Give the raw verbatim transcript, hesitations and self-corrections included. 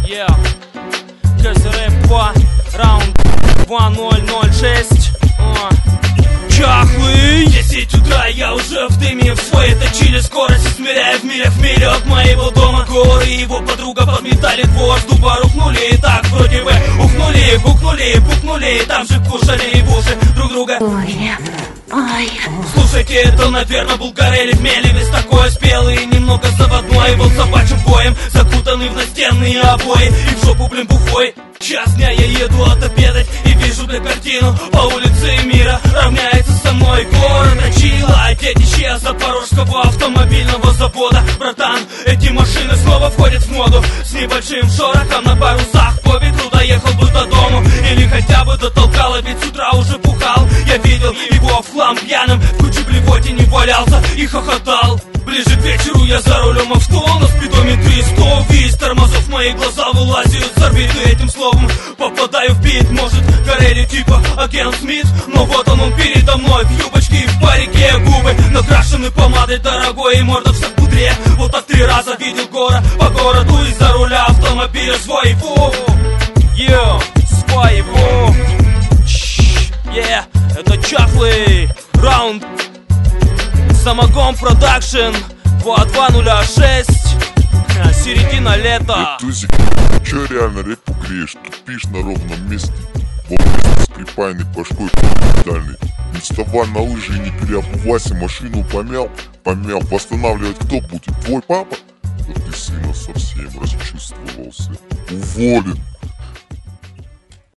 Yeah, КЗР два, раунд два ноль ноль шесть. uh. Чахлый! Десять утра, я уже в дыме, в своей точили скорость, измеряя в милях в миле от моего дома. Горы и его подруга подметали двор, с дуба рухнули, и так вроде бы ухнули, бухнули, пукнули, и там же кушали в уши друг друга. Ой, ой. Слушайте, это, наверное, был Горелли в меле, весь такой спелый, немного заводной, был собачьим боем, закутанный в настенные обои, и в жопу, блин, бухой. Час дня я еду отобедать и вижу, бля, картину. По улице мира равняется со мной город Ачила, детище запорожского автомобильного завода. Братан, эти машины снова входят в моду, с небольшим шорохом на парусах. По ветру доехал бы до дому, или хотя бы дотолкало, ведь с утра уже бухал. Я видел его в хлам пьяным, в куче блевотине валялся и хохотал. Ближе к вечеру я за рулем авто, на спидометре сто. Весь тормозов, мои глаза вылазят с орбиты, этим словом попадаю в бит. Может, Горелли типа агент Смит, но вот он, он передо мной, в юбочке и в парике, губы накрашены помадой дорогой, и морда вся в пудре. Вот так три раза видел гора по городу из-за руля автомобиля своего. Йо, своего. Yeah, это Чахлый, раунд Самогон Продакшн два два ноль шесть. Середина лета. Тузик, чё реально репу греешь? Тупишь на ровном месте. Вопрос с припаянной башкой дальний. Не вставай на лыжи и не переобувайся. Машину помял, помял. Восстанавливать кто будет? Твой папа? Да ты сильно совсем расчувствовался. Уволен.